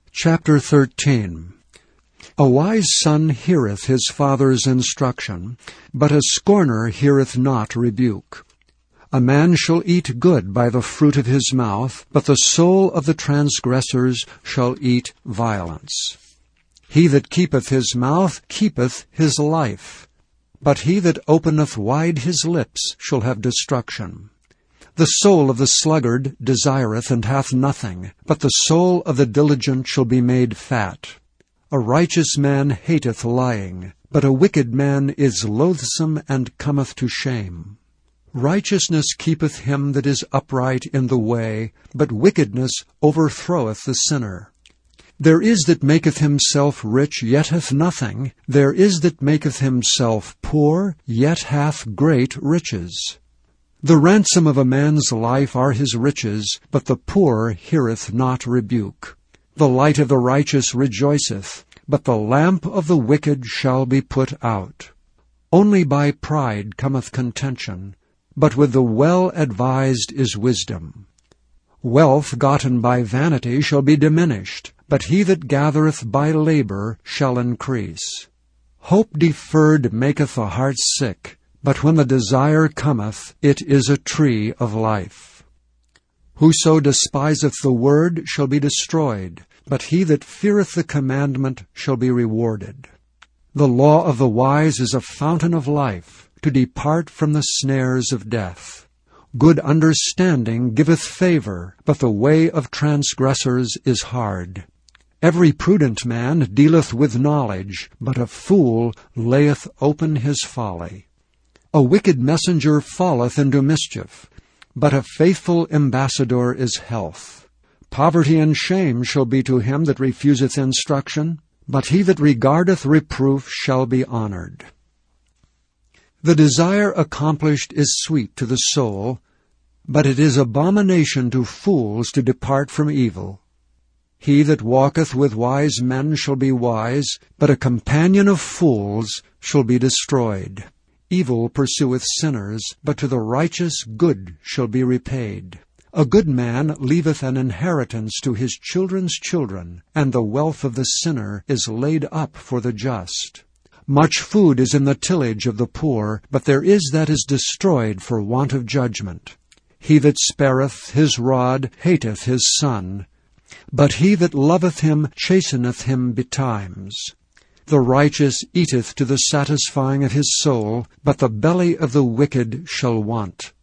Chapter 13. A wise son heareth his father's instruction, but a scorner heareth not rebuke. A man shall eat good by the fruit of his mouth, but the soul of the transgressors shall eat violence. He that keepeth his mouth keepeth his life, but he that openeth wide his lips shall have destruction. The soul of the sluggard desireth and hath nothing, but the soul of the diligent shall be made fat. A righteous man hateth lying, but a wicked man is loathsome and cometh to shame. Righteousness keepeth him that is upright in the way, but wickedness overthroweth the sinner. There is that maketh himself rich, yet hath nothing. There is that maketh himself poor, yet hath great riches. The ransom of a man's life are his riches, but the poor heareth not rebuke. The light of the righteous rejoiceth, but the lamp of the wicked shall be put out. Only by pride cometh contention, but with the well-advised is wisdom. Wealth gotten by vanity shall be diminished, but he that gathereth by labor shall increase. Hope deferred maketh the heart sick, but when the desire cometh, it is a tree of life. Whoso despiseth the word shall be destroyed, but he that feareth the commandment shall be rewarded. The law of the wise is a fountain of life, to depart from the snares of death. Good understanding giveth favor, but the way of transgressors is hard. Every prudent man dealeth with knowledge, but a fool layeth open his folly. A wicked messenger falleth into mischief, but a faithful ambassador is health. Poverty and shame shall be to him that refuseth instruction, but he that regardeth reproof shall be honored. The desire accomplished is sweet to the soul, but it is abomination to fools to depart from evil. He that walketh with wise men shall be wise, but a companion of fools shall be destroyed. Evil pursueth sinners, but to the righteous good shall be repaid. A good man leaveth an inheritance to his children's children, and the wealth of the sinner is laid up for the just. Much food is in the tillage of the poor, but there is that is destroyed for want of judgment. He that spareth his rod hateth his son, but he that loveth him chasteneth him betimes. The righteous eateth to the satisfying of his soul, but the belly of the wicked shall want.